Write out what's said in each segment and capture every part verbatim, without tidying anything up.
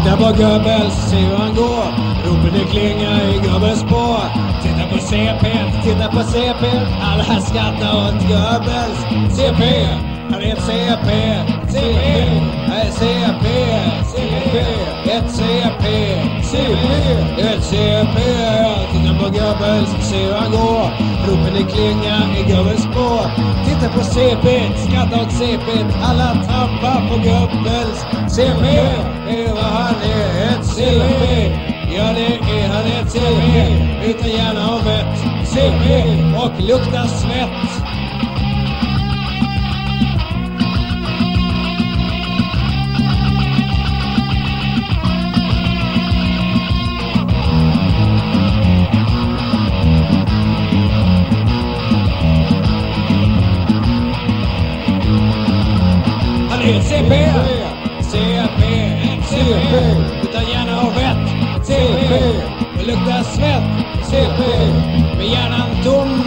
Titta på Goebbels, se hur han går. Ropen det klingar i Goebbels spår. Titta på C P, titta på C P. Alla skrattar åt Goebbels. C P, han är ett C P. C P, han är C P. C P, ett C P. C P, ett C P. Titta på Goebbels, se hur han går. Ropen det klingar i Goebbels spår. Titta på C P, skrattar åt C P. Alla trampar på Goebbels. C P, är vad han är, ett C P. Ja, det är han, ett C P. Utan hjärna och vett. C P och luktar svett. Han är ett C P. C P, ett C P. Utan hjärna och vett. C P, och luktar svett. C P, med hjärnan tom.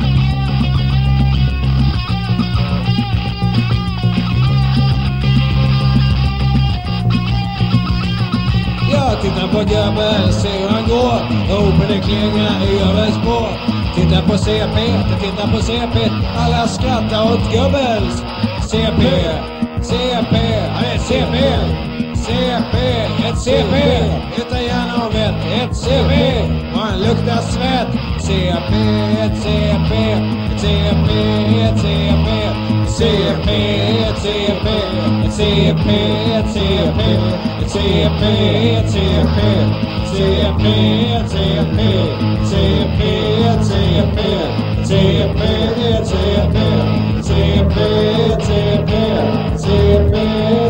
Ja, titta på Goebbels, se hur han går. Ropen det klingar i Goebbels spår. Titta på C P, titta på C P. Alla skrattar åt Goebbels. C P, C P, han är C P. C P, ett C P. Utan hjärna och vett, ett C P. Och han luktar svett. C P, ett C P. Ett C P, ett C P. C P, ett C P. Ett C P, ett C P. Ett C P, ett C P. C P, ett C P. C P, ett C P. C P, ett C P. C P, ett C P. C P,